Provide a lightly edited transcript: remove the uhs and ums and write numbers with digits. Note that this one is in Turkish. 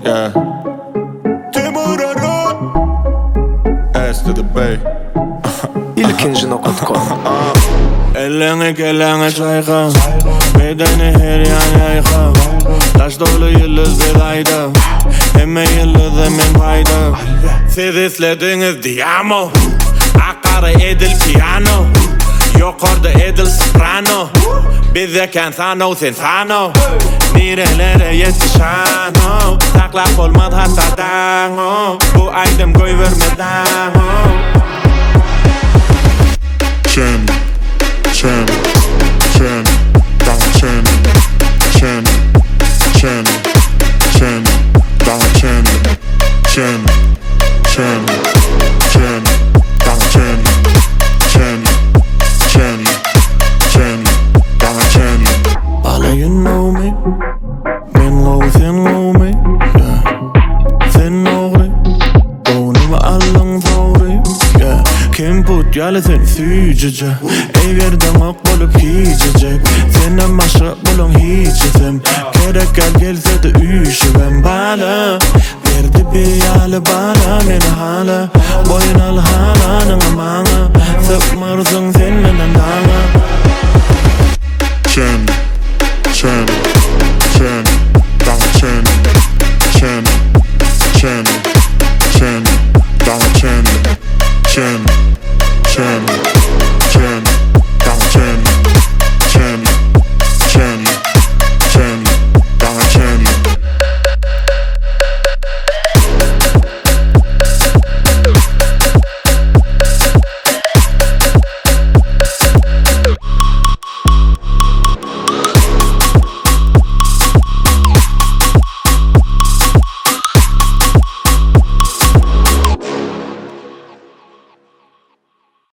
Yeah. Timur Arut. S to the Bay. İlkinci.com. Ellerini çayka, bedeni her yan yayka. Taş dolu yıldız bir ayda, emme yıldız emin payda. Siz istediniz diyamo, akara edil piyano, yukarıda edil soprano. Bize kensano sensano, nerelere yetişano. Taklak olmaz hatta dango, bu aydım koy vermeden. Chin, chin, chin, down chin, chin, chin, chin, down chin, chin, chin, chin, down chin, chin, chin, chin, down chin. Alla you know me, min ro sen ro me, sen nåre, og nu var allan fåre. Kim put yalı sen sücece, evlerden ak bolup hicecek. Senin maşa bolun hicesem, gerek gel